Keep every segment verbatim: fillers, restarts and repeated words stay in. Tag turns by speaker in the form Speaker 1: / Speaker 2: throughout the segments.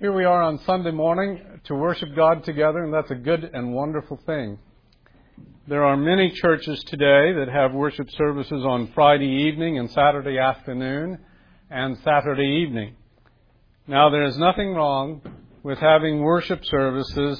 Speaker 1: Here we are on Sunday morning to worship God together, and that's a good and wonderful thing. There are many churches today that have worship services on Friday evening and Saturday afternoon and Saturday evening. Now, there is nothing wrong with having worship services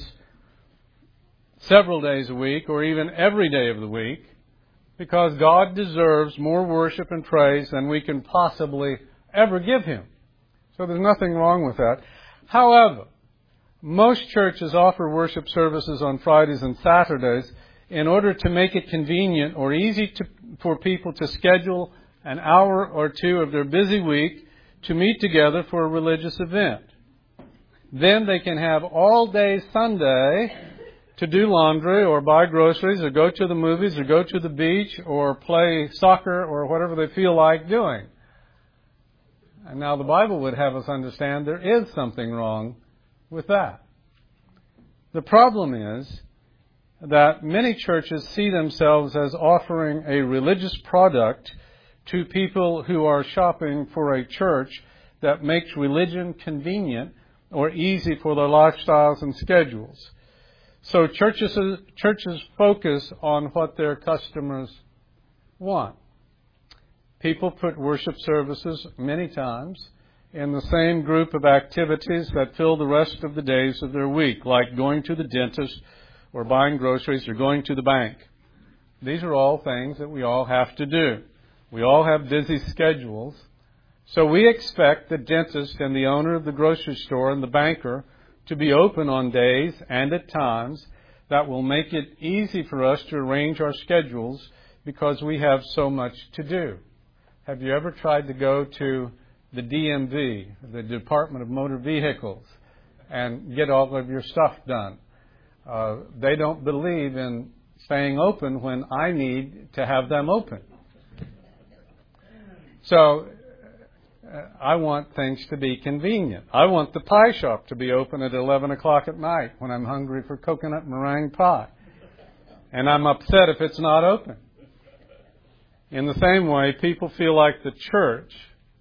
Speaker 1: several days a week or even every day of the week, because God deserves more worship and praise than we can possibly ever give Him. So there's nothing wrong with that. However, most churches offer worship services on Fridays and Saturdays in order to make it convenient or easy to, for people to schedule an hour or two of their busy week to meet together for a religious event. Then they can have all day Sunday to do laundry or buy groceries or go to the movies or go to the beach or play soccer or whatever they feel like doing. And now the Bible would have us understand there is something wrong with that. The problem is that many churches see themselves as offering a religious product to people who are shopping for a church that makes religion convenient or easy for their lifestyles and schedules. So churches, churches focus on what their customers want. People put worship services many times in the same group of activities that fill the rest of the days of their week, like going to the dentist or buying groceries or going to the bank. These are all things that we all have to do. We all have busy schedules. So we expect the dentist and the owner of the grocery store and the banker to be open on days and at times that will make it easy for us to arrange our schedules because we have so much to do. Have you ever tried to go to the D M V, the Department of Motor Vehicles, and get all of your stuff done? Uh, they don't believe in staying open when I need to have them open. So uh, I want things to be convenient. I want the pie shop to be open at eleven o'clock at night when I'm hungry for coconut meringue pie. And I'm upset if it's not open. In the same way, people feel like the church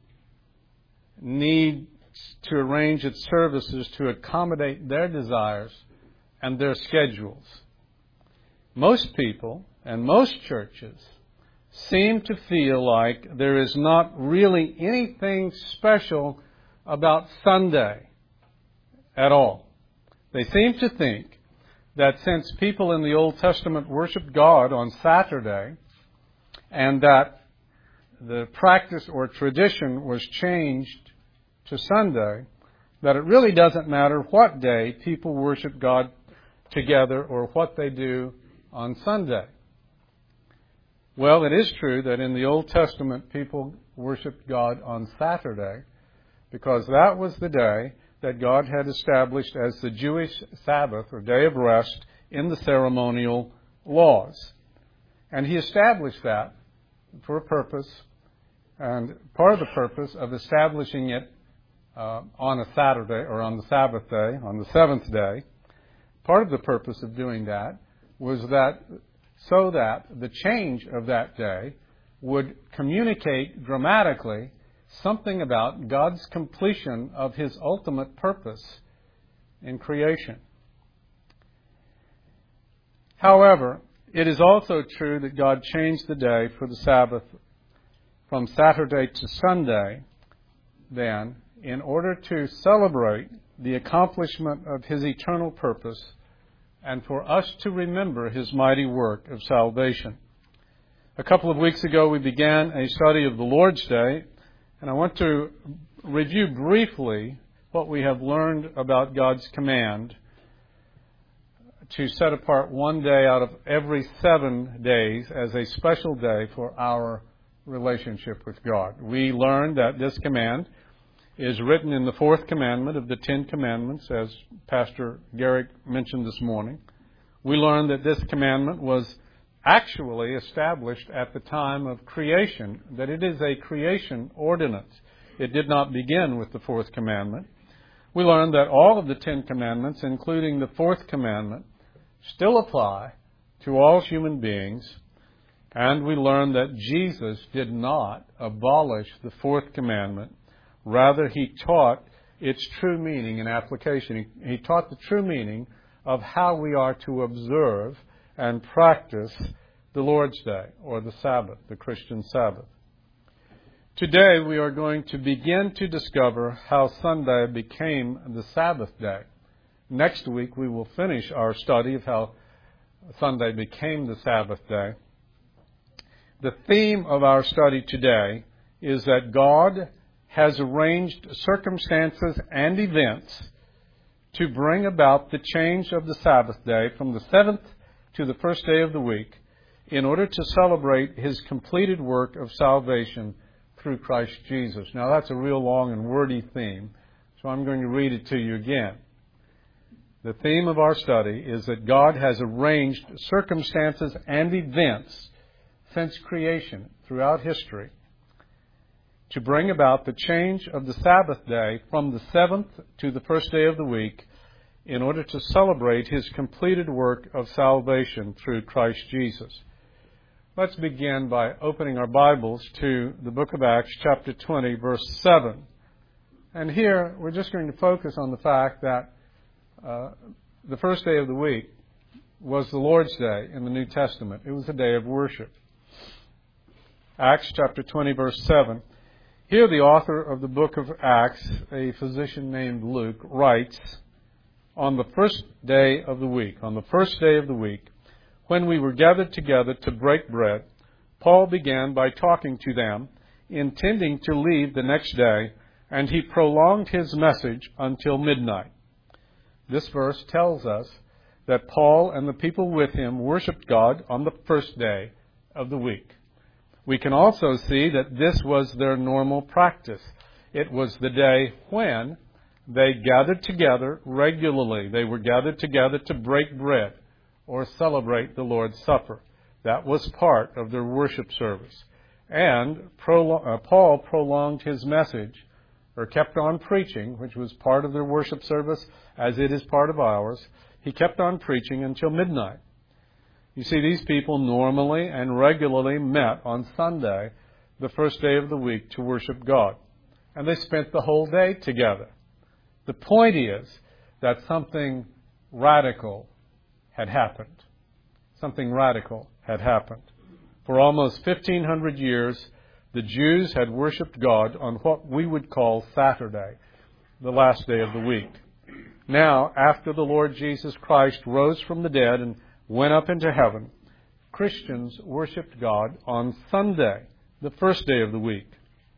Speaker 1: needs to arrange its services to accommodate their desires and their schedules. Most people and most churches seem to feel like there is not really anything special about Sunday at all. They seem to think that since people in the Old Testament worshiped God on Saturday, and that the practice or tradition was changed to Sunday, that it really doesn't matter what day people worship God together or what they do on Sunday. Well, it is true that in the Old Testament people worshiped God on Saturday because that was the day that God had established as the Jewish Sabbath or day of rest in the ceremonial laws. And He established that for a purpose, and part of the purpose of establishing it uh, on a Saturday or on the Sabbath day, on the seventh day, part of the purpose of doing that was that so that the change of that day would communicate dramatically something about God's completion of His ultimate purpose in creation. However, it is also true that God changed the day for the Sabbath from Saturday to Sunday, then, in order to celebrate the accomplishment of His eternal purpose and for us to remember His mighty work of salvation. A couple of weeks ago, we began a study of the Lord's Day, and I want to review briefly what we have learned about God's command to set apart one day out of every seven days as a special day for our relationship with God. We learned that this command is written in the fourth commandment of the Ten Commandments, as Pastor Garrick mentioned this morning. We learned that this commandment was actually established at the time of creation, that it is a creation ordinance. It did not begin with the fourth commandment. We learned that all of the Ten Commandments, including the fourth commandment, still apply to all human beings, and we learn that Jesus did not abolish the fourth commandment. Rather, He taught its true meaning and application. He, he taught the true meaning of how we are to observe and practice the Lord's Day, or the Sabbath, the Christian Sabbath. Today we are going to begin to discover how Sunday became the Sabbath day. Next week we will finish our study of how Sunday became the Sabbath day. The theme of our study today is that God has arranged circumstances and events to bring about the change of the Sabbath day from the seventh to the first day of the week in order to celebrate His completed work of salvation through Christ Jesus. Now that's a real long and wordy theme, so I'm going to read it to you again. The theme of our study is that God has arranged circumstances and events since creation throughout history to bring about the change of the Sabbath day from the seventh to the first day of the week in order to celebrate His completed work of salvation through Christ Jesus. Let's begin by opening our Bibles to the book of Acts, chapter twenty, verse seven. And here we're just going to focus on the fact that uh, the first day of the week was the Lord's Day in the New Testament. It was a day of worship. Acts chapter twenty, verse seven. Here the author of the book of Acts, a physician named Luke, writes, "On the first day of the week, on the first day of the week, when we were gathered together to break bread, Paul began by talking to them, intending to leave the next day, and he prolonged his message until midnight." This verse tells us that Paul and the people with him worshiped God on the first day of the week. We can also see that this was their normal practice. It was the day when they gathered together regularly. They were gathered together to break bread or celebrate the Lord's Supper. That was part of their worship service. And Paul prolonged his message, or kept on preaching, which was part of their worship service, as it is part of ours. He kept on preaching until midnight. You see, these people normally and regularly met on Sunday, the first day of the week, to worship God. And they spent the whole day together. The point is that something radical had happened. Something radical had happened. For almost fifteen hundred years, the Jews had worshipped God on what we would call Saturday, the last day of the week. Now, after the Lord Jesus Christ rose from the dead and went up into heaven, Christians worshipped God on Sunday, the first day of the week.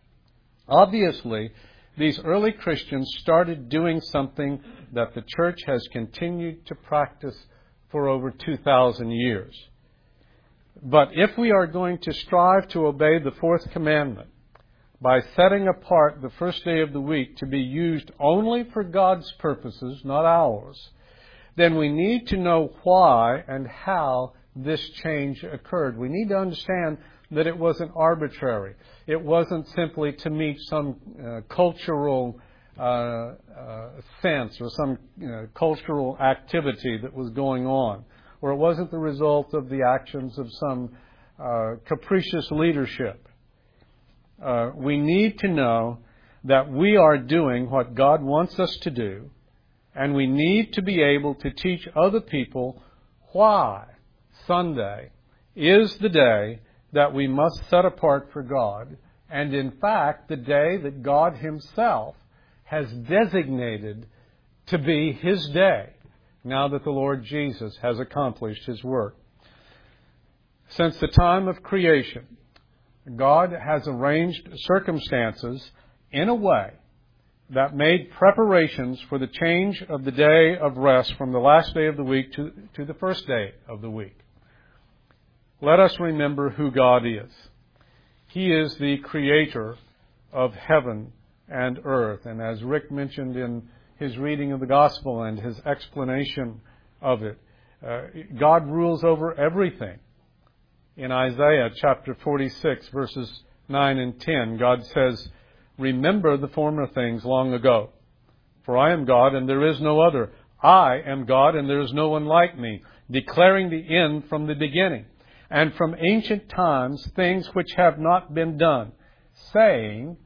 Speaker 1: Obviously, these early Christians started doing something that the church has continued to practice for over two thousand years. But if we are going to strive to obey the fourth commandment by setting apart the first day of the week to be used only for God's purposes, not ours, then we need to know why and how this change occurred. We need to understand that it wasn't arbitrary. It wasn't simply to meet some uh, cultural uh, uh, sense or some you know, cultural activity that was going on, or it wasn't the result of the actions of some uh, capricious leadership. Uh, we need to know that we are doing what God wants us to do, and we need to be able to teach other people why Sunday is the day that we must set apart for God, and in fact, the day that God Himself has designated to be His day, now that the Lord Jesus has accomplished His work. Since the time of creation, God has arranged circumstances in a way that made preparations for the change of the day of rest from the last day of the week to, to the first day of the week. Let us remember who God is. He is the creator of heaven and earth. And as Rick mentioned in his reading of the gospel and his explanation of it, uh, God rules over everything. In Isaiah chapter forty-six, verses nine and ten, God says, "Remember the former things long ago. For I am God and there is no other. I am God and there is no one like me, declaring the end from the beginning, and from ancient times things which have not been done, saying,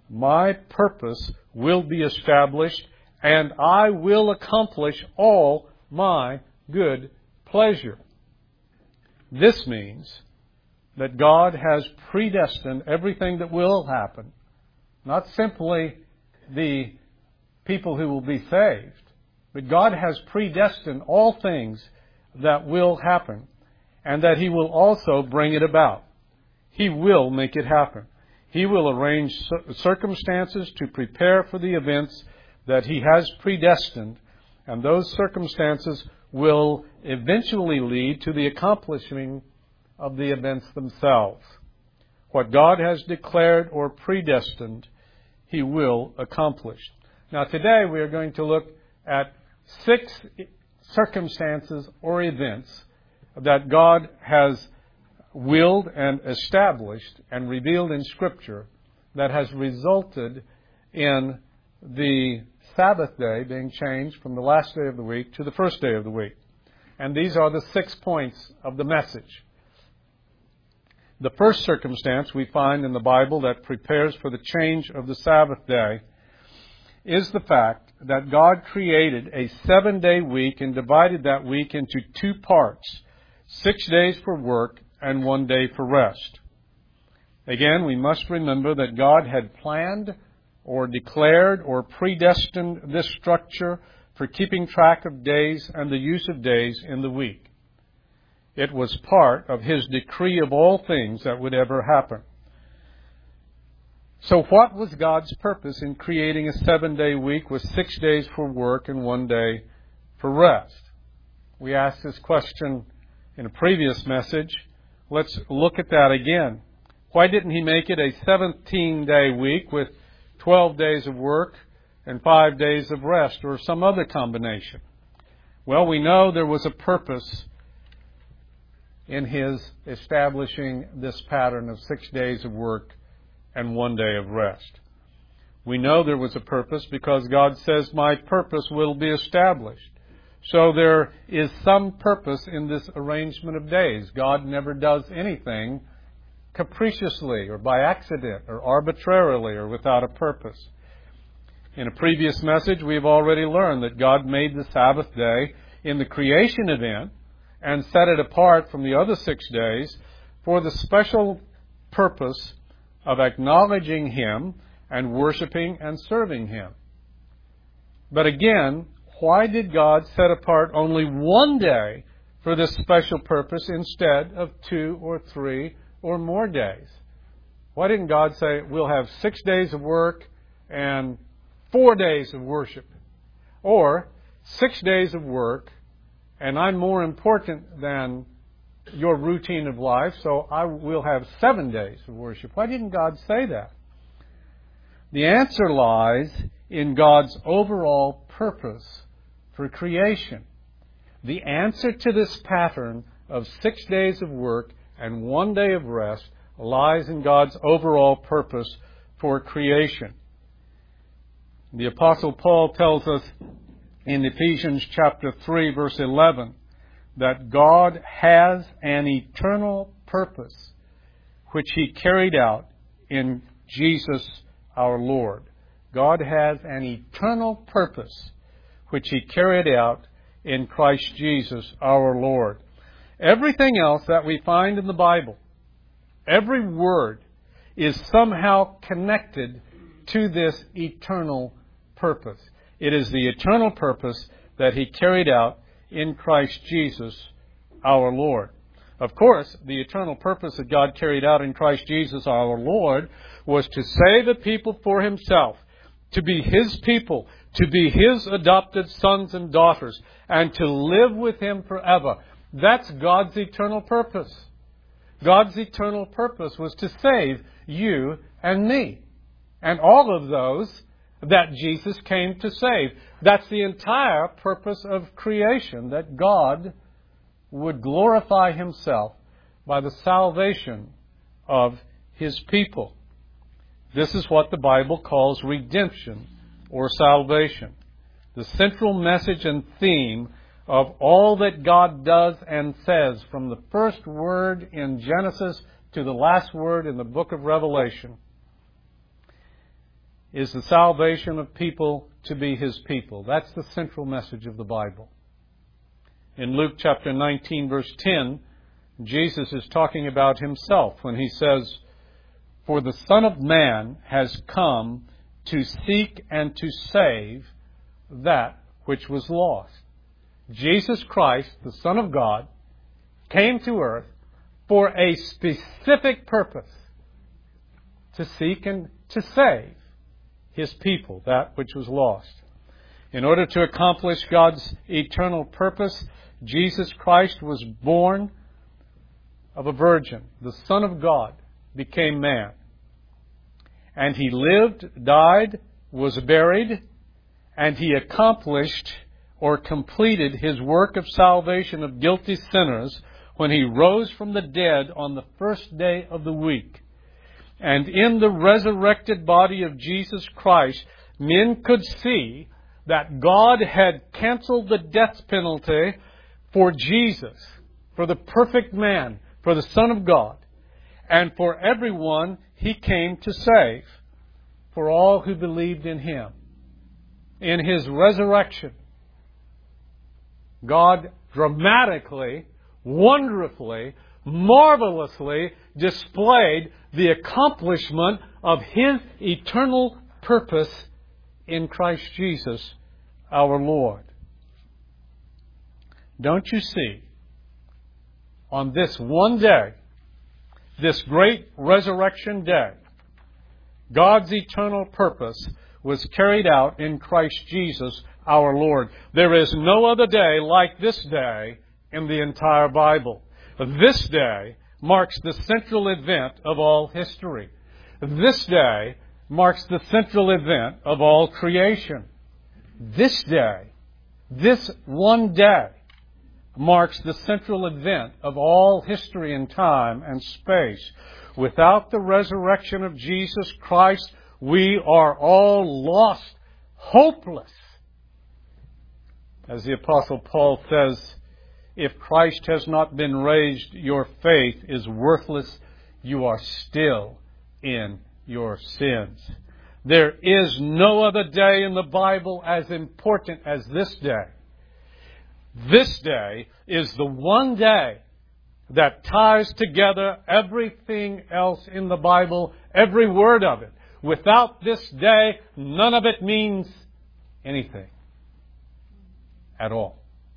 Speaker 1: my purpose will be established, and I will accomplish all my good pleasure. This means that God has predestined everything that will happen, not simply the people who will be saved, but God has predestined all things that will happen, and that He will also bring it about. He will make it happen. He will arrange circumstances to prepare for the events that He has predestined, and those circumstances will eventually lead to the accomplishing of the events themselves. What God has declared or predestined, He will accomplish. Now today we are going to look at six circumstances or events that God has willed and established and revealed in Scripture that has resulted in the Sabbath day being changed from the last day of the week to the first day of the week. And these are the six points of the message. The first circumstance we find in the Bible that prepares for the change of the Sabbath day is the fact that God created a seven-day week and divided that week into two parts, six days for work and one day for rest. Again, we must remember that God had planned or declared or predestined this structure for keeping track of days and the use of days in the week. It was part of His decree of all things that would ever happen. So what was God's purpose in creating a seven-day week with six days for work and one day for rest? We asked this question in a previous message. Let's look at that again. Why didn't He make it a seventeen-day week with twelve days of work and five days of rest, or some other combination? Well, we know there was a purpose in His establishing this pattern of six days of work and one day of rest. We know there was a purpose because God says, my purpose will be established. So there is some purpose in this arrangement of days. God never does anything capriciously or by accident or arbitrarily or without a purpose. In a previous message, we've already learned that God made the Sabbath day in the creation event and set it apart from the other six days for the special purpose of acknowledging Him and worshiping and serving Him. But again, why did God set apart only one day for this special purpose instead of two or three or more days? Why didn't God say, we'll have six days of work and four days of worship? Or six days of work and I'm more important than your routine of life, so I will have seven days of worship. Why didn't God say that? The answer lies in God's overall purpose for creation. The answer to this pattern of six days of work and one day of rest lies in God's overall purpose for creation. The Apostle Paul tells us in Ephesians chapter three, verse eleven, that God has an eternal purpose which He carried out in Jesus our Lord. God has an eternal purpose which He carried out in Christ Jesus our Lord. Everything else that we find in the Bible, every word, is somehow connected to this eternal purpose. It is the eternal purpose that He carried out in Christ Jesus our Lord. Of course, the eternal purpose that God carried out in Christ Jesus our Lord was to save a people for Himself, to be His people, to be His adopted sons and daughters, and to live with Him forever. That's God's eternal purpose. God's eternal purpose was to save you and me, and all of those that Jesus came to save. That's the entire purpose of creation, that God would glorify Himself by the salvation of His people. This is what the Bible calls redemption or salvation. The central message and theme of all that God does and says, from the first word in Genesis to the last word in the book of Revelation, is the salvation of people to be His people. That's the central message of the Bible. In Luke chapter nineteen, verse ten, Jesus is talking about Himself when He says, "For the Son of Man has come to seek and to save that which was lost." Jesus Christ, the Son of God, came to earth for a specific purpose: to seek and to save His people, that which was lost. In order to accomplish God's eternal purpose, Jesus Christ was born of a virgin. The Son of God became man. And He lived, died, was buried, and He accomplished or completed His work of salvation of guilty sinners when He rose from the dead on the first day of the week. And in the resurrected body of Jesus Christ, men could see that God had canceled the death penalty for Jesus, for the perfect man, for the Son of God, and for everyone He came to save, for all who believed in Him. In His resurrection, God dramatically, wonderfully, marvelously displayed the accomplishment of His eternal purpose in Christ Jesus, our Lord. Don't you see, on this one day, this great resurrection day, God's eternal purpose was carried out in Christ Jesus, our Lord. There is no other day like this day in the entire Bible. This day marks the central event of all history. This day marks the central event of all creation. This day, this one day, marks the central event of all history and time and space. Without the resurrection of Jesus Christ, we are all lost, hopeless. As the Apostle Paul says, "If Christ has not been raised, your faith is worthless. You are still in your sins." There is no other day in the Bible as important as this day. This day is the one day that ties together everything else in the Bible, every word of it. Without this day, none of it means anything at all.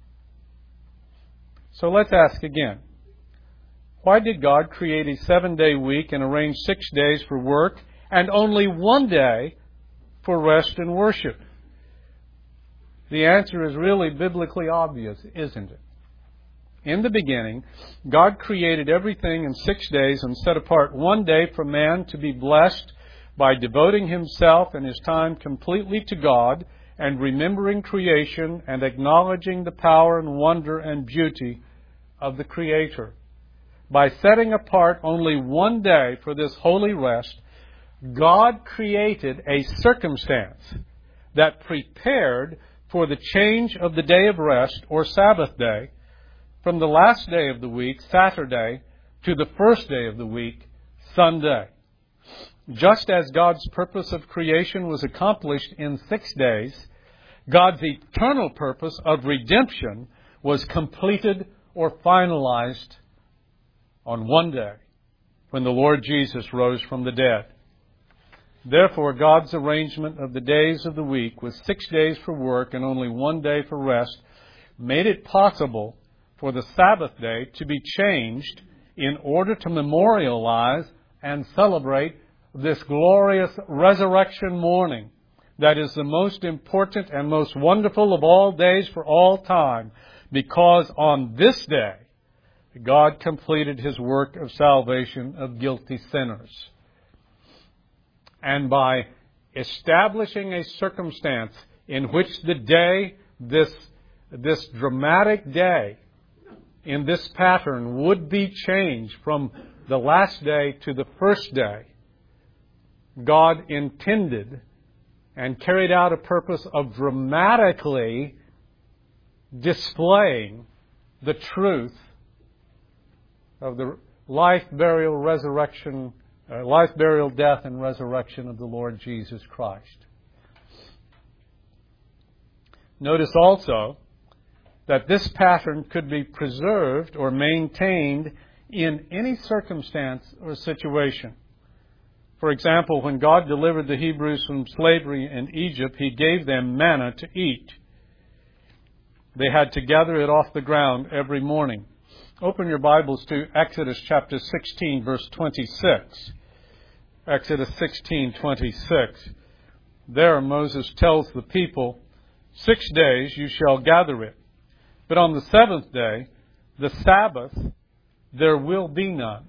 Speaker 1: So let's ask again. Why did God create a seven-day week and arrange six days for work and only one day for rest and worship? The answer is really biblically obvious, isn't it? In the beginning, God created everything in six days and set apart one day for man to be blessed by devoting himself and his time completely to God and remembering creation and acknowledging the power and wonder and beauty of the Creator. By setting apart only one day for this holy rest, God created a circumstance that prepared for the change of the day of rest, or Sabbath day, from the last day of the week, Saturday, to the first day of the week, Sunday. Just as God's purpose of creation was accomplished in six days, God's eternal purpose of redemption was completed or finalized on one day, when the Lord Jesus rose from the dead. Therefore, God's arrangement of the days of the week, with six days for work and only one day for rest, made it possible for the Sabbath day to be changed in order to memorialize and celebrate this glorious resurrection morning that is the most important and most wonderful of all days for all time, because on this day, God completed His work of salvation of guilty sinners. And by establishing a circumstance in which the day, this, this dramatic day, in this pattern would be changed from the last day to the first day, God intended and carried out a purpose of dramatically displaying the truth of the life, burial, resurrection uh, life, burial, death, and resurrection of the Lord Jesus Christ. Notice also that this pattern could be preserved or maintained in any circumstance or situation. For example, when God delivered the Hebrews from slavery in Egypt, He gave them manna to eat. They had to gather it off the ground every morning. Open your Bibles to Exodus chapter sixteen, verse twenty-six. Exodus sixteen, twenty-six. There Moses tells the people, "Six days you shall gather it, but on the seventh day, the Sabbath, there will be none."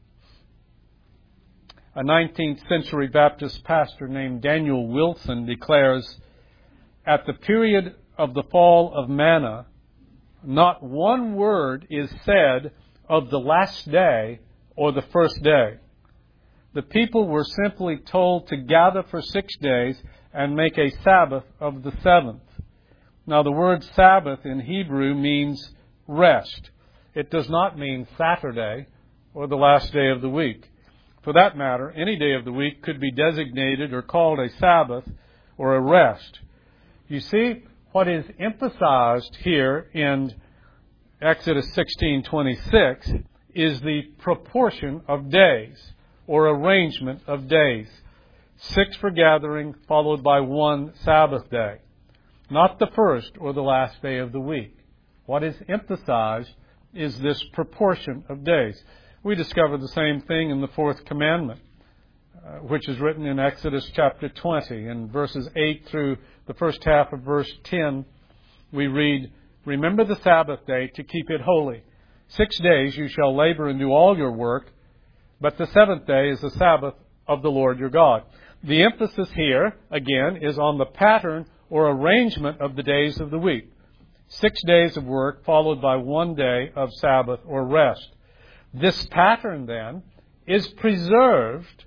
Speaker 1: A nineteenth century Baptist pastor named Daniel Wilson declares, "At the period of the fall of manna, not one word is said of the last day or the first day. The people were simply told to gather for six days and make a Sabbath of the seventh." Now, the word Sabbath in Hebrew means rest. It does not mean Saturday or the last day of the week. For that matter, any day of the week could be designated or called a Sabbath or a rest. You see, what is emphasized here in Exodus sixteen twenty-six is the proportion of days or arrangement of days. Six for gathering, followed by one Sabbath day. Not the first or the last day of the week. What is emphasized is this proportion of days. We discover the same thing in the fourth commandment, uh, which is written in Exodus chapter twenty. In verses eight through the first half of verse ten, we read, "Remember the Sabbath day to keep it holy. Six days you shall labor and do all your work, but the seventh day is the Sabbath of the Lord your God." The emphasis here, again, is on the pattern or arrangement of the days of the week. Six days of work followed by one day of Sabbath or rest. This pattern, then, is preserved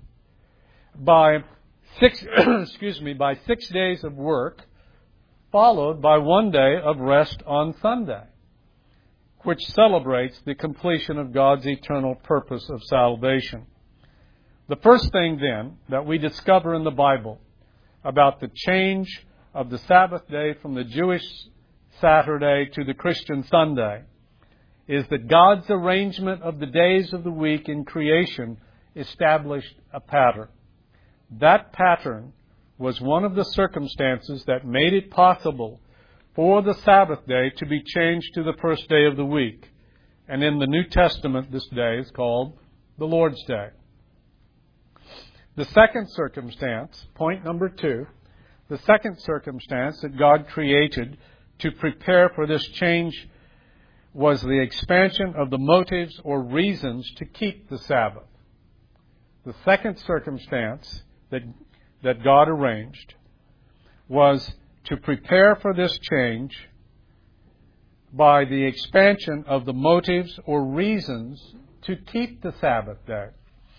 Speaker 1: by six, excuse me, by six days of work, followed by one day of rest on Sunday, which celebrates the completion of God's eternal purpose of salvation. The first thing, then, that we discover in the Bible about the change of the Sabbath day from the Jewish Saturday to the Christian Sunday is that God's arrangement of the days of the week in creation established a pattern. That pattern was one of the circumstances that made it possible for the Sabbath day to be changed to the first day of the week. And in the New Testament, this day is called the Lord's Day. The second circumstance, point number two, the second circumstance that God created to prepare for this change was the expansion of the motives or reasons to keep the Sabbath. The second circumstance that, that God arranged was to prepare for this change by the expansion of the motives or reasons to keep the Sabbath day.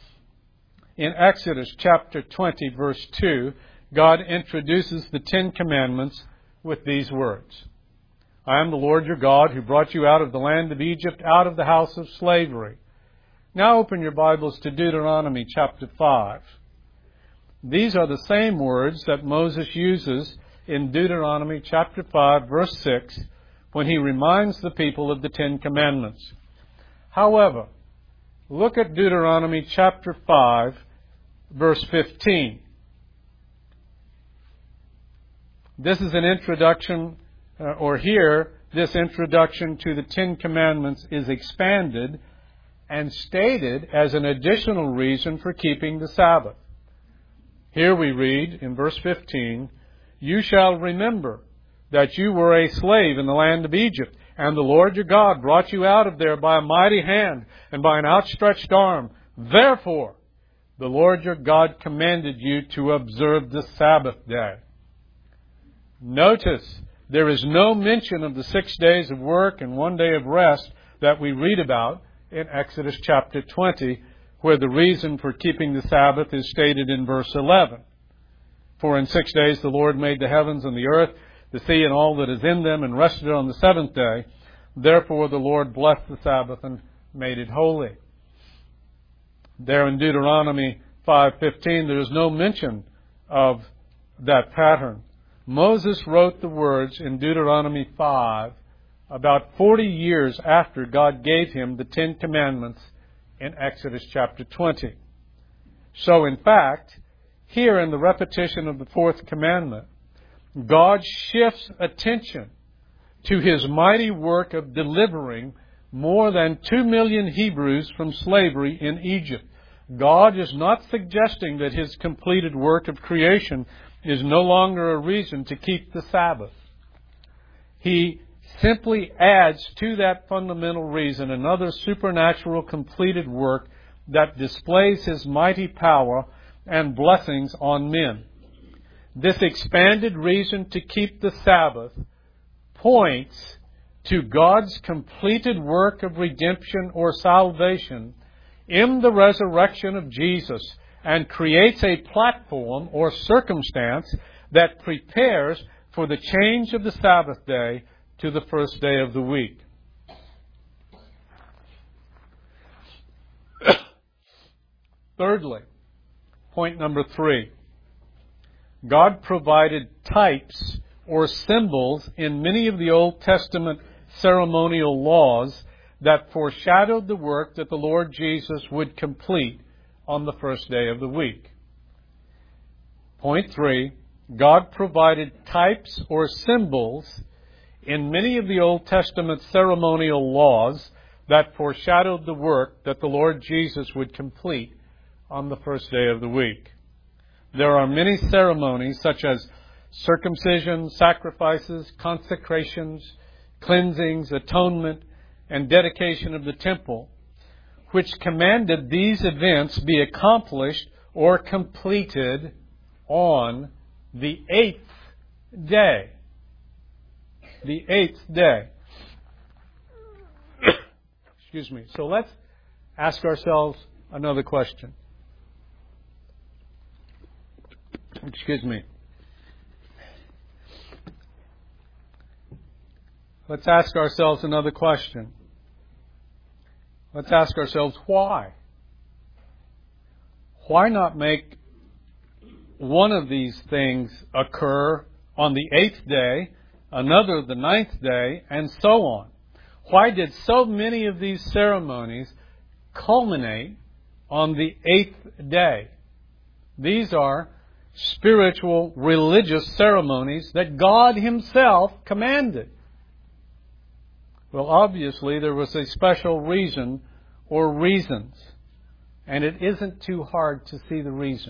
Speaker 1: In Exodus chapter twenty, verse two, God introduces the Ten Commandments with these words. "I am the Lord your God who brought you out of the land of Egypt, out of the house of slavery." Now open your Bibles to Deuteronomy chapter five. These are the same words that Moses uses in Deuteronomy chapter five, verse six, when he reminds the people of the Ten Commandments. However, look at Deuteronomy chapter five, verse fifteen. This is an introduction, uh, or here, this introduction to the Ten Commandments is expanded and stated as an additional reason for keeping the Sabbath. Here we read in verse fifteen, "You shall remember that you were a slave in the land of Egypt, and the Lord your God brought you out of there by a mighty hand and by an outstretched arm. Therefore, the Lord your God commanded you to observe the Sabbath day." Notice, there is no mention of the six days of work and one day of rest that we read about in Exodus chapter twenty, where the reason for keeping the Sabbath is stated in verse eleven. "For in six days the Lord made the heavens and the earth, the sea and all that is in them, and rested on the seventh day. Therefore the Lord blessed the Sabbath and made it holy." There in Deuteronomy five fifteen, there is no mention of that pattern. Moses wrote the words in Deuteronomy five about forty years after God gave him the Ten Commandments in Exodus chapter twenty. So, in fact, here in the repetition of the fourth commandment, God shifts attention to His mighty work of delivering more than two million Hebrews from slavery in Egypt. God is not suggesting that His completed work of creation is no longer a reason to keep the Sabbath. He simply adds to that fundamental reason another supernatural completed work that displays His mighty power and blessings on men. This expanded reason to keep the Sabbath points to God's completed work of redemption or salvation in the resurrection of Jesus, and creates a platform or circumstance that prepares for the change of the Sabbath day to the first day of the week. Thirdly, point number three, God provided types or symbols in many of the Old Testament ceremonial laws that foreshadowed the work that the Lord Jesus would complete on the first day of the week. Point three, God provided types or symbols in many of the Old Testament ceremonial laws that foreshadowed the work that the Lord Jesus would complete on the first day of the week. There are many ceremonies such as circumcision, sacrifices, consecrations, cleansings, atonement, and dedication of the temple, which commanded these events be accomplished or completed on the eighth day. The eighth day. Excuse me. So let's ask ourselves another question. Excuse me. Let's ask ourselves another question. Let's ask ourselves why. Why not make one of these things occur on the eighth day, another the ninth day, and so on? Why did so many of these ceremonies culminate on the eighth day? These are spiritual, religious ceremonies that God Himself commanded. Well, obviously, there was a special reason or reasons, and it isn't too hard to see the reason.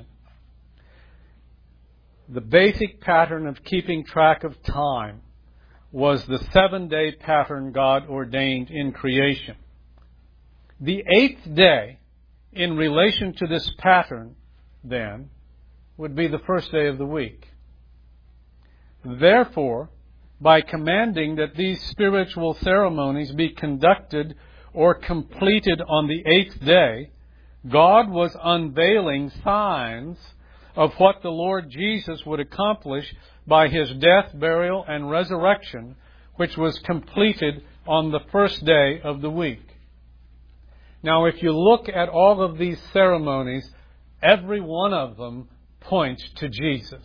Speaker 1: The basic pattern of keeping track of time was the seven-day pattern God ordained in creation. The eighth day, in relation to this pattern, then, would be the first day of the week. Therefore, by commanding that these spiritual ceremonies be conducted or completed on the eighth day, God was unveiling signs of what the Lord Jesus would accomplish by His death, burial, and resurrection, which was completed on the first day of the week. Now, if you look at all of these ceremonies, every one of them points to Jesus.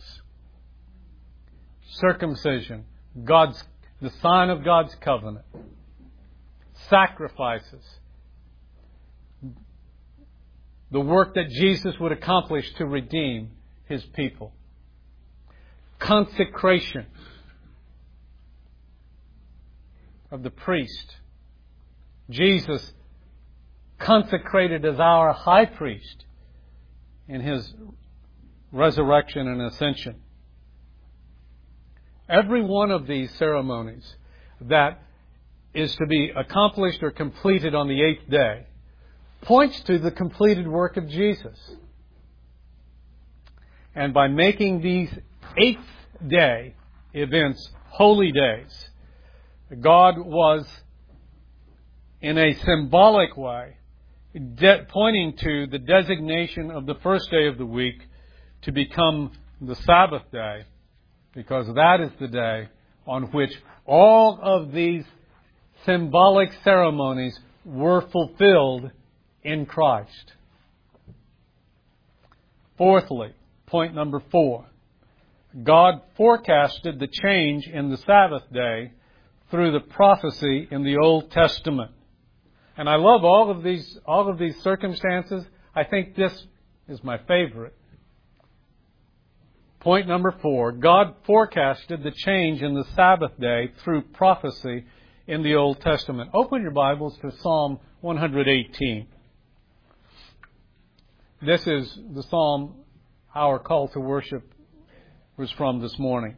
Speaker 1: Circumcision, God's, the sign of God's covenant. Sacrifices, the work that Jesus would accomplish to redeem His people. Consecration of the priest. Jesus consecrated as our high priest in His resurrection and ascension. Every one of these ceremonies that is to be accomplished or completed on the eighth day points to the completed work of Jesus. And by making these eighth day events holy days, God was, in a symbolic way, de- pointing to the designation of the first day of the week to become the Sabbath day, because that is the day on which all of these symbolic ceremonies were fulfilled in Christ. Fourthly, point number four, God forecasted the change in the Sabbath day through the prophecy in the Old Testament. And I love all of these, all of these circumstances. I think this is my favorite. Point number four, God forecasted the change in the Sabbath day through prophecy in the Old Testament. Open your Bibles to Psalm one eighteen. This is the psalm our call to worship was from this morning.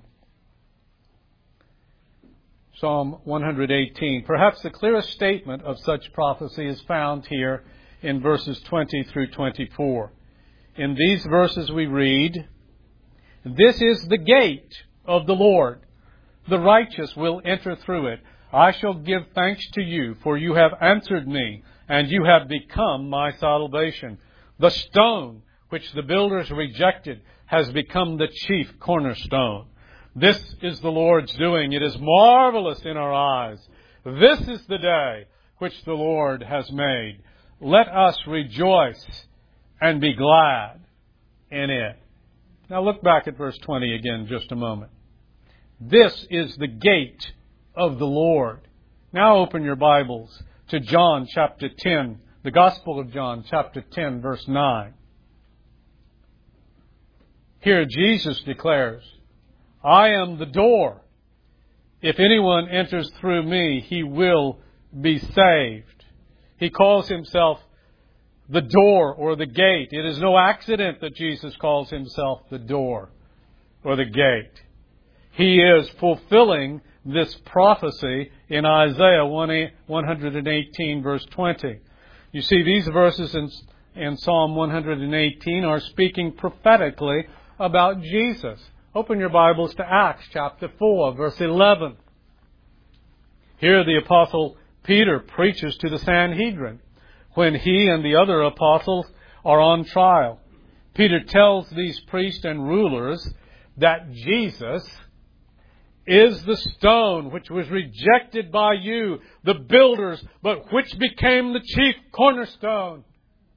Speaker 1: Psalm one eighteen. Perhaps the clearest statement of such prophecy is found here in verses twenty through twenty-four. In these verses we read, "This is the gate of the Lord. The righteous will enter through it. I shall give thanks to you, for you have answered me, and you have become my salvation. The stone which the builders rejected has become the chief cornerstone. This is the Lord's doing. It is marvelous in our eyes. This is the day which the Lord has made. Let us rejoice and be glad in it." Now look back at verse twenty again just a moment. This is the gate of the Lord. Now open your Bibles to John chapter ten, the Gospel of John chapter ten, verse nine. Here Jesus declares, "I am the door. If anyone enters through me, he will be saved." He calls himself the door or the gate. It is no accident that Jesus calls himself the door or the gate. He is fulfilling this prophecy in Isaiah one eighteen, verse twenty. You see, these verses in, in Psalm one eighteen are speaking prophetically about Jesus. Open your Bibles to Acts chapter four, verse eleven. Here the Apostle Peter preaches to the Sanhedrin when he and the other apostles are on trial. Peter tells these priests and rulers that Jesus is the stone which was rejected by you, the builders, but which became the chief cornerstone.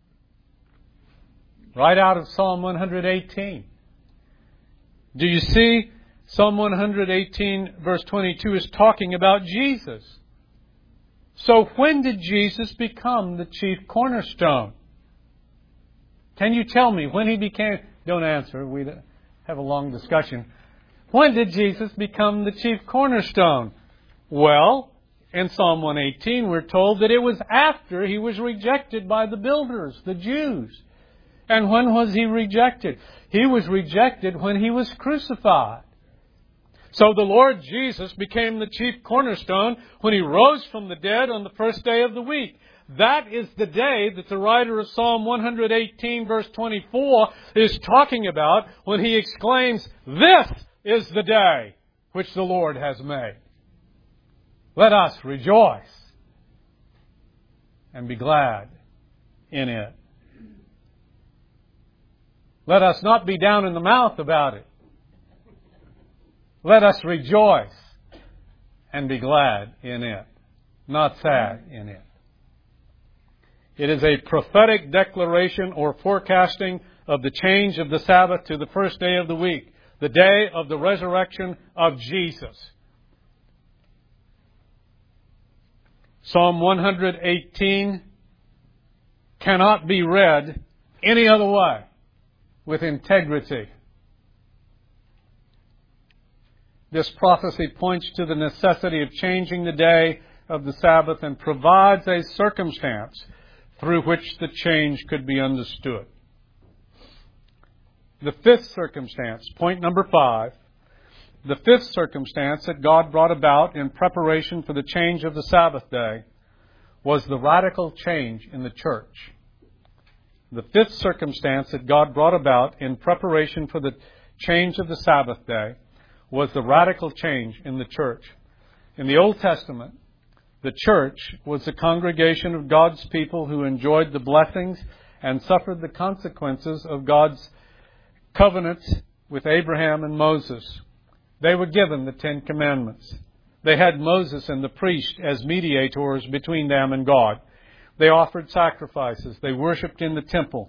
Speaker 1: Right out of Psalm one eighteen. Do you see? Psalm one eighteen, verse twenty-two is talking about Jesus. So when did Jesus become the chief cornerstone? Can you tell me when he became... Don't answer. We have a long discussion. When did Jesus become the chief cornerstone? Well, in Psalm one eighteen, we're told that it was after he was rejected by the builders, the Jews. And when was he rejected? He was rejected when he was crucified. So the Lord Jesus became the chief cornerstone when he rose from the dead on the first day of the week. That is the day that the writer of Psalm one eighteen, verse twenty-four, is talking about when he exclaims, "This is the day which the Lord has made. Let us rejoice and be glad in it." Let us not be down in the mouth about it. Let us rejoice and be glad in it, not sad in it. It is a prophetic declaration or forecasting of the change of the Sabbath to the first day of the week, the day of the resurrection of Jesus. Psalm one eighteen cannot be read any other way with integrity. This prophecy points to the necessity of changing the day of the Sabbath and provides a circumstance through which the change could be understood. The fifth circumstance, point number five, the fifth circumstance that God brought about in preparation for the change of the Sabbath day was the radical change in the church. The fifth circumstance that God brought about in preparation for the change of the Sabbath day was the radical change in the church. In the Old Testament, the church was the congregation of God's people who enjoyed the blessings and suffered the consequences of God's covenants with Abraham and Moses. They were given the Ten Commandments. They had Moses and the priest as mediators between them and God. They offered sacrifices. They worshipped in the temple.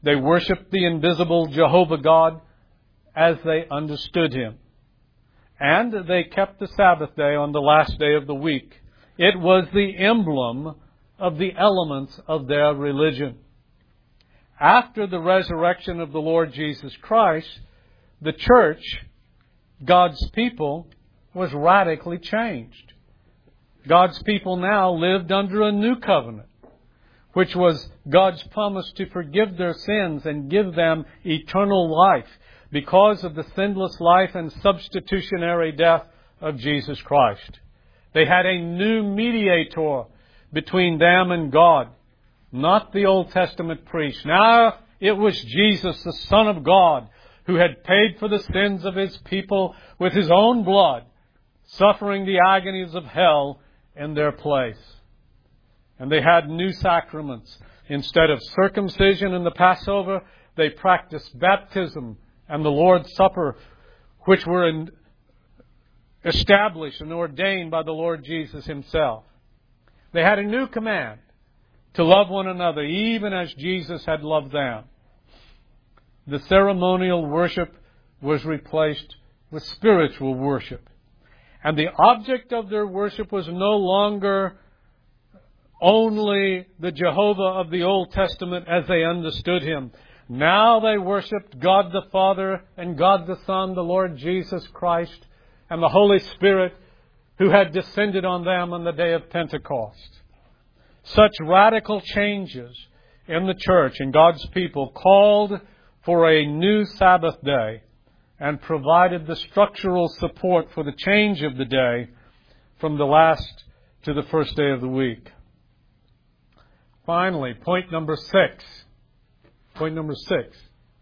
Speaker 1: They worshiped the invisible Jehovah God as they understood Him. And they kept the Sabbath day on the last day of the week. It was the emblem of the elements of their religion. After the resurrection of the Lord Jesus Christ, the church, God's people, was radically changed. God's people now lived under a new covenant, which was God's promise to forgive their sins and give them eternal life because of the sinless life and substitutionary death of Jesus Christ. They had a new mediator between them and God, not the Old Testament priest. Now it was Jesus, the Son of God, who had paid for the sins of His people with His own blood, suffering the agonies of hell in their place. And they had new sacraments. Instead of circumcision and the Passover, they practiced baptism and the Lord's Supper, which were in, established and ordained by the Lord Jesus Himself. They had a new command to love one another, even as Jesus had loved them. The ceremonial worship was replaced with spiritual worship. And the object of their worship was no longer only the Jehovah of the Old Testament as they understood Him. Now they worshipped God the Father and God the Son, the Lord Jesus Christ, and the Holy Spirit who had descended on them on the day of Pentecost. Such radical changes in the church and God's people called for a new Sabbath day and provided the structural support for the change of the day from the last to the first day of the week. Finally, point number six. Point number six.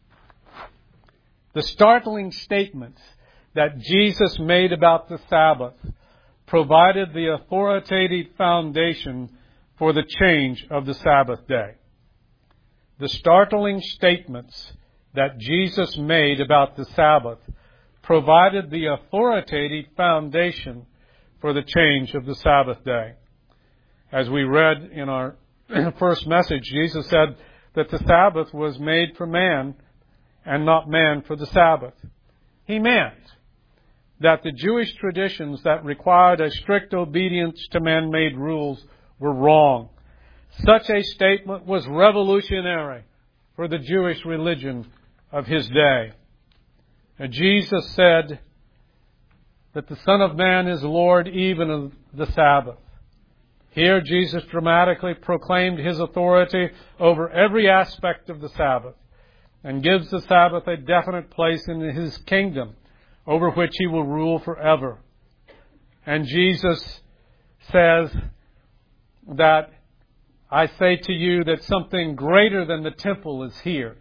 Speaker 1: The startling statements that Jesus made about the Sabbath provided the authoritative foundation for the change of the Sabbath day. The startling statements that Jesus made about the Sabbath provided the authoritative foundation for the change of the Sabbath day. As we read in our first message, Jesus said that the Sabbath was made for man and not man for the Sabbath. He meant that the Jewish traditions that required a strict obedience to man-made rules were wrong. Such a statement was revolutionary for the Jewish religion of His day. And Jesus said that the Son of Man is Lord even of the Sabbath. Here Jesus dramatically proclaimed His authority over every aspect of the Sabbath and gives the Sabbath a definite place in His kingdom over which He will rule forever. And Jesus says that I say to you that something greater than the temple is here.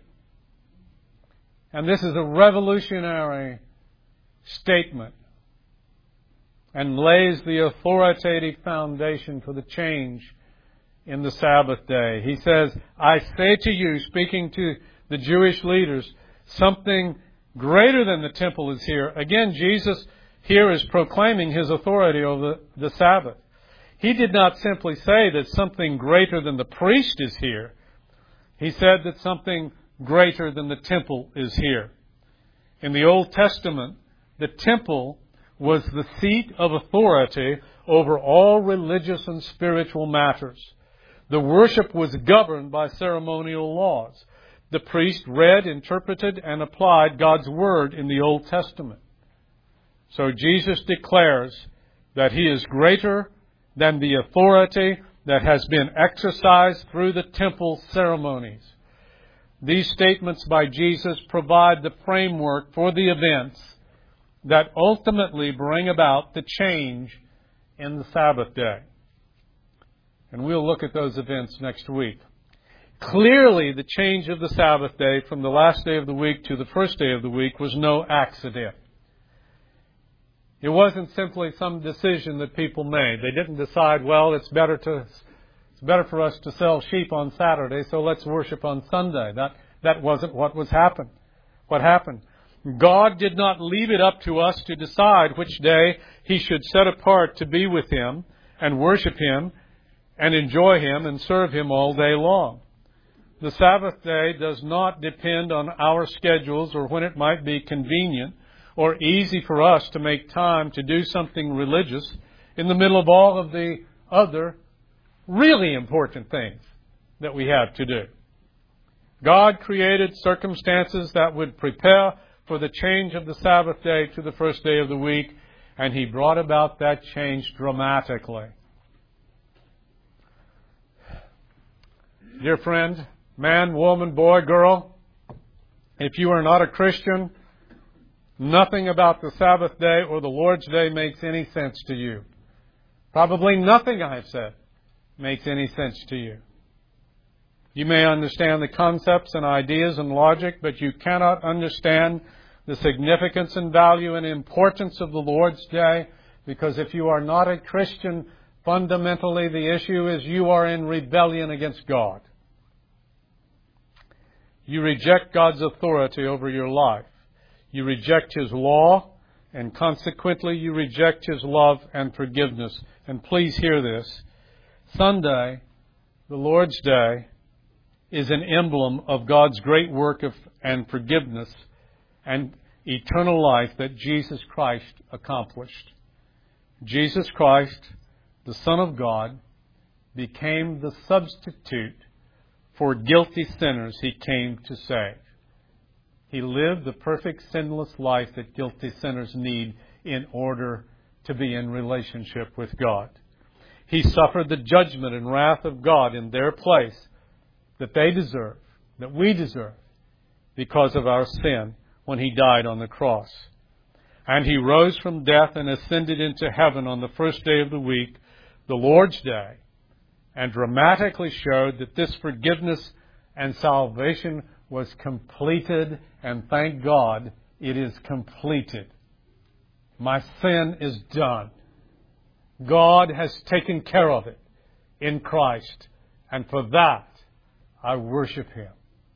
Speaker 1: And this is a revolutionary statement and lays the authoritative foundation for the change in the Sabbath day. He says, I say to you, speaking to the Jewish leaders, something greater than the temple is here. Again, Jesus here is proclaiming His authority over the Sabbath. He did not simply say that something greater than the priest is here. He said that something greater than the temple is here. In the Old Testament, the temple was the seat of authority over all religious and spiritual matters. The worship was governed by ceremonial laws. The priest read, interpreted, and applied God's Word in the Old Testament. So Jesus declares that He is greater than the authority that has been exercised through the temple ceremonies. These statements by Jesus provide the framework for the events that ultimately bring about the change in the Sabbath day. And we'll look at those events next week. Clearly, the change of the Sabbath day from the last day of the week to the first day of the week was no accident. It wasn't simply some decision that people made. They didn't decide, well, it's better to it's better for us to sell sheep on Saturday, so let's worship on Sunday. That that wasn't what was happened. What happened? God did not leave it up to us to decide which day He should set apart to be with Him and worship Him and enjoy Him and serve Him all day long. The Sabbath day does not depend on our schedules or when it might be convenient or easy for us to make time to do something religious in the middle of all of the other really important things that we have to do. God created circumstances that would prepare for the change of the Sabbath day to the first day of the week, and He brought about that change dramatically. Dear friend, man, woman, boy, girl, if you are not a Christian, nothing about the Sabbath day or the Lord's day makes any sense to you. Probably nothing I have said makes any sense to you. You may understand the concepts and ideas and logic, but you cannot understand the significance and value and importance of the Lord's day, because if you are not a Christian, fundamentally the issue is you are in rebellion against God. You reject God's authority over your life. You reject His law, and consequently you reject His love and forgiveness. And please hear this. Sunday, the Lord's Day, is an emblem of God's great work of and forgiveness and eternal life that Jesus Christ accomplished. Jesus Christ, the Son of God, became the substitute for guilty sinners He came to save. He lived the perfect sinless life that guilty sinners need in order to be in relationship with God. He suffered the judgment and wrath of God in their place that they deserve, that we deserve, because of our sin when He died on the cross. And He rose from death and ascended into heaven on the first day of the week, the Lord's Day, and dramatically showed that this forgiveness and salvation was completed, and thank God it is completed. My sin is done. God has taken care of it in Christ, and for that I worship Him.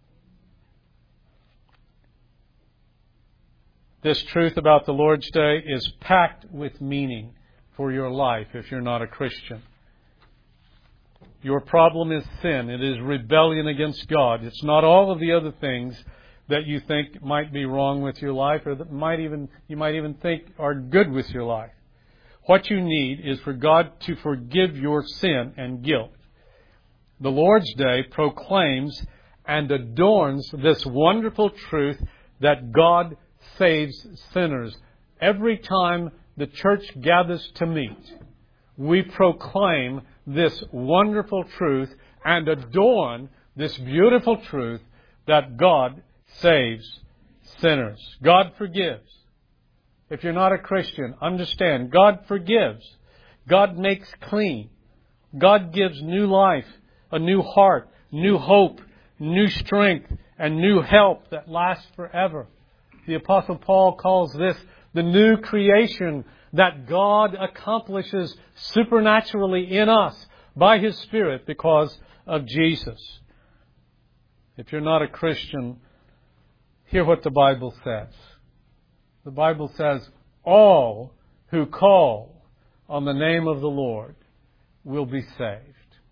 Speaker 1: This truth about the Lord's Day is packed with meaning for your life if you're not a Christian. Your problem is sin. It is rebellion against God. It's not all of the other things that you think might be wrong with your life, or that might even you might even think are good with your life. What you need is for God to forgive your sin and guilt. The Lord's Day proclaims and adorns this wonderful truth that God saves sinners. Every time the church gathers to meet, we proclaim this wonderful truth and adorn this beautiful truth that God saves sinners. God forgives. If you're not a Christian, understand, God forgives. God makes clean. God gives new life, a new heart, new hope, new strength, and new help that lasts forever. The Apostle Paul calls this the new creation that God accomplishes supernaturally in us by His Spirit because of Jesus. If you're not a Christian, hear what the Bible says. The Bible says, all who call on the name of the Lord will be saved.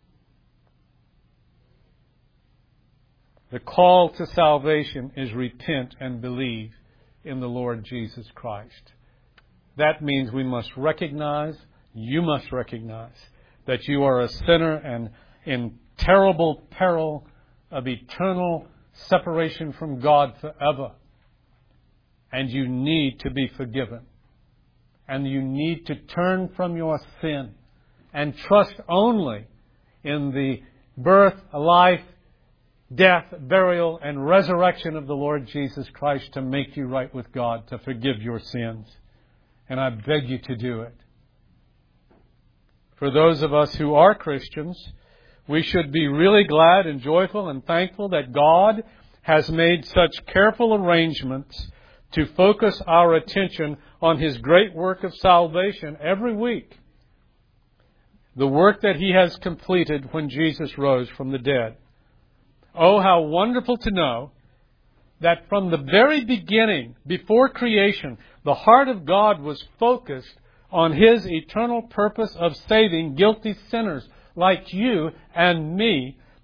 Speaker 1: The call to salvation is repent and believe in the Lord Jesus Christ. That means we must recognize, you must recognize, that you are a sinner and in terrible peril of eternal separation from God forever. And you need to be forgiven. And you need to turn from your sin and trust only in the birth, life, death, burial, and resurrection of the Lord Jesus Christ to make you right with God, to forgive your sins. And I beg you to do it. For those of us who are Christians, we should be really glad and joyful and thankful that God has made such careful arrangements to focus our attention on His great work of salvation every week. The work that He has completed when Jesus rose from the dead. Oh, how wonderful to know that from the very beginning, before creation, the heart of God was focused on His eternal purpose of saving guilty sinners like you and me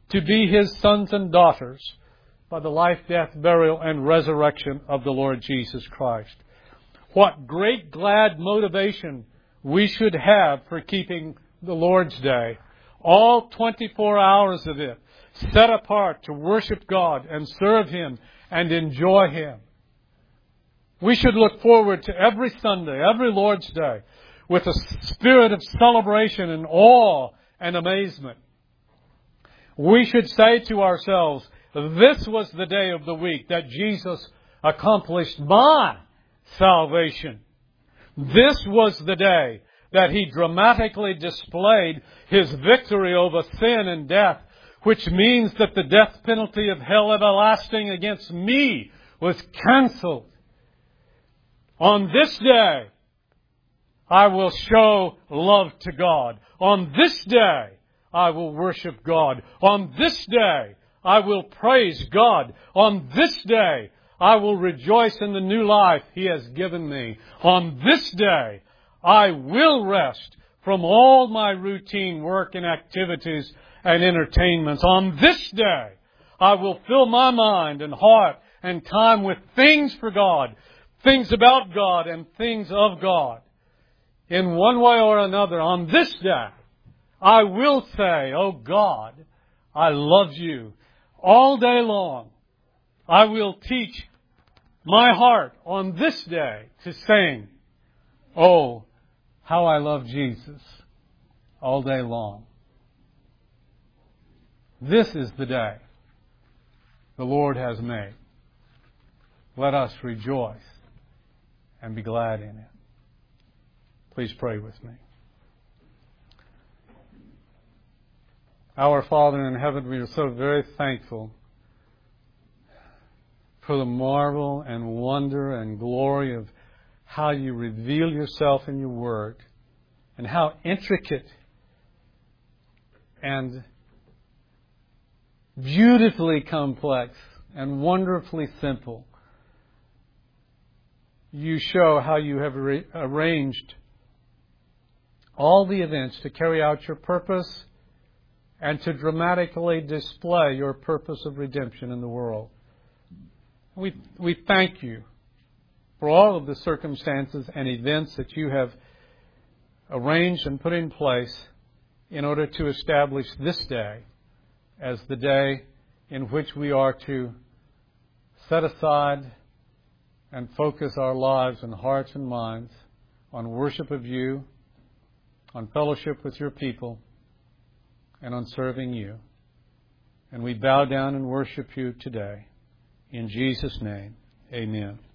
Speaker 1: to be His sons and daughters by the life, death, burial, and resurrection of the Lord Jesus Christ. What great glad motivation we should have for keeping the Lord's Day, all twenty-four hours of it, set apart to worship God and serve Him and enjoy Him. We should look forward to every Sunday, every Lord's Day, with a spirit of celebration and awe and amazement. We should say to ourselves, this was the day of the week that Jesus accomplished my salvation. This was the day that He dramatically displayed His victory over sin and death, which means that the death penalty of hell everlasting against me was cancelled. On this day, I will show love to God. On this day, I will worship God. On this day, I will praise God. On this day, I will rejoice in the new life He has given me. On this day, I will rest from all my routine work and activities and entertainments. On this day, I will fill my mind and heart and time with things for God, things about God and things of God. In one way or another, on this day, I will say, oh God, I love You. All day long, I will teach my heart on this day to sing, oh, how I love Jesus, all day long. This is the day the Lord has made. Let us rejoice and be glad in it. Please pray with me. Our Father in heaven, we are so very thankful for the marvel and wonder and glory of how You reveal Yourself in Your Word, and how intricate and beautifully complex and wonderfully simple You show how You have re- arranged all the events to carry out Your purpose and to dramatically display Your purpose of redemption in the world. We, we thank You for all of the circumstances and events that You have arranged and put in place in order to establish this day as the day in which we are to set aside and focus our lives and hearts and minds on worship of You, on fellowship with Your people, and on serving You. And we bow down and worship You today. In Jesus' name, amen.